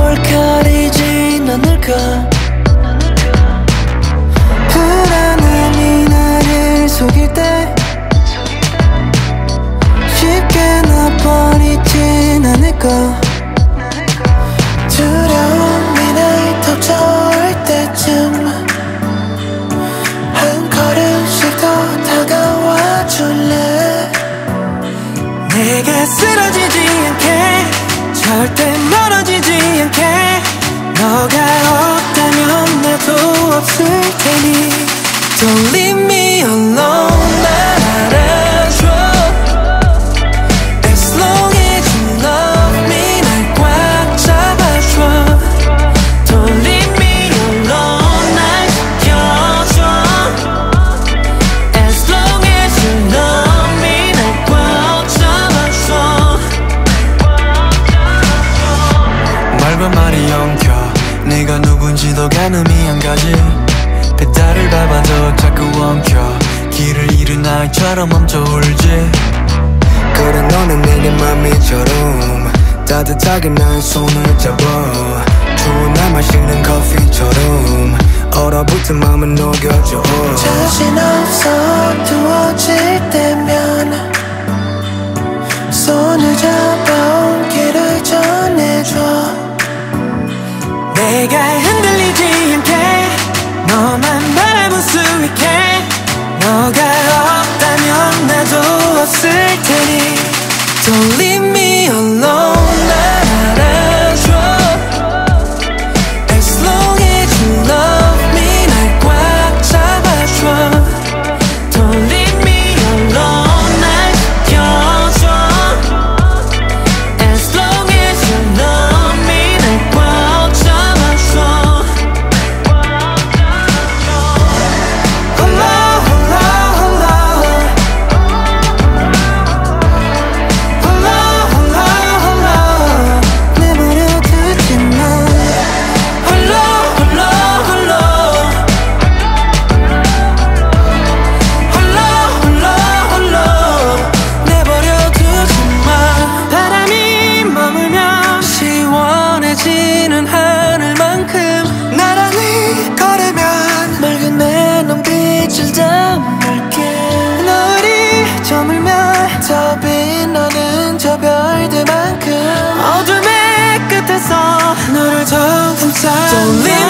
뭘 가리진 않을까. 불안함이 나를 속일 때 쉽게 놔버리진 않을까. 두려움이 날 덮쳐올 때쯤 한 걸음씩 더 다가와 줄래. 내게 쓰러지지 않게, 절대 멀어지지 않게. 너가 없다면 나도 없을 테니 Don't leave me alone. 날 알아줘. As long as you love me 날 꽉 잡아줘. Don't leave me alone. 날 지켜줘. As long as you love me 날 꽉 잡아줘. 말과 말이 엉켜 네가 누군지도 가늠이 안 가지. 페달을 밟아도 자꾸 엉켜 길을 잃은 아이처럼 멈춰 울지. 그래 너는 내게 맘이처럼 따뜻하게 날 손을 잡아. 추운 날 마시는 커피처럼 얼어붙은 맘을 녹여줘. 자신 없어 두어질 때면 손을 잡아온 길을 전해줘. 내가 흔들리지 않게 너만 바라볼 수 있게. 너가 없다면 나도 없을 테니 Don't leave me alone. 날 알아줘. As long as you love me 날 꽉 잡아줘. Don't leave me alone. 날 지켜줘. As long as you love me 날 꽉 잡아줘. 홀라 홀라 홀라 홀라 홀라 홀라 내버려 두지 마. 홀라 홀라 홀라 홀라 홀라 홀라 내버려 두지 마. 바람이 머물며 시원해지는 하늘만큼 나란히 걸으면 맑은 내 눈빛을 담을게. 너를 저물면 더 빛나는 저 별들만큼 어둠의 끝에서 너를 더욱 감싸. Don't leave